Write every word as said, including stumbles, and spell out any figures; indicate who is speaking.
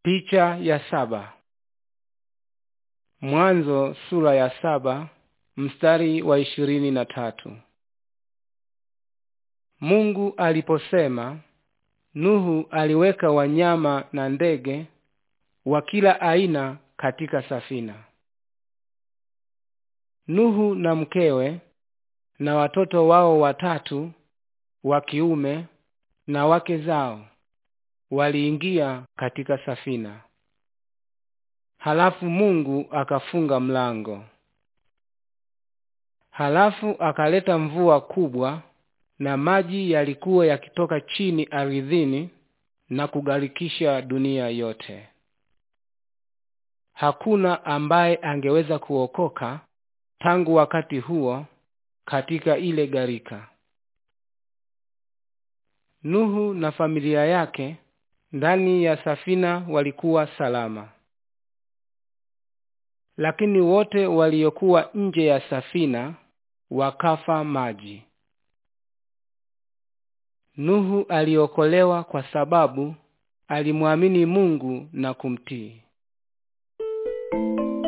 Speaker 1: Picha ya saba. Mwanzo sura ya saba mstari wa ishirini na tatu. Mungu aliposema, Nuhu aliweka wanyama na ndege wa kila aina katika safina. Nuhu na mkewe na watoto wao watatu wa kiume na wake zao waliingia katika safina. Halafu Mungu akafunga mlango. Halafu akaleta mvua kubwa, na maji yalikuwa yakitoka chini ardhini na kugarikisha dunia yote. Hakuna ambaye angeweza kuokoka tangu wakati huo katika ile gharika. Nuhu na familia yake ndani ya safina walikuwa salama. Lakini wote waliokuwa nje ya safina wakafa maji. Nuhu aliokolewa kwa sababu alimwamini Mungu na kumtii.